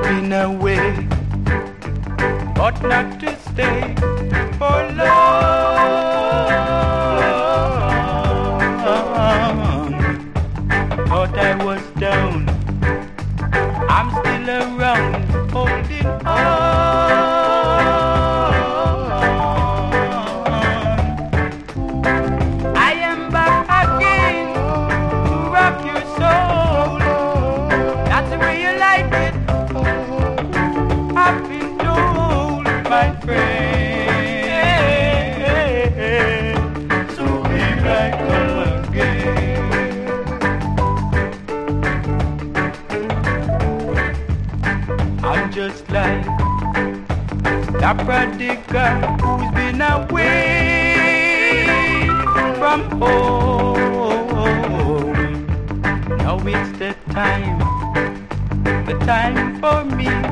been away, but not to stay for long. Thought I was down, I'm still around, holding on. I am back again to rock your soul. That's the way you like it, I've been told, my friend. So here I come again. I'm just like that prodigal who's been away from home. Now it's the time for me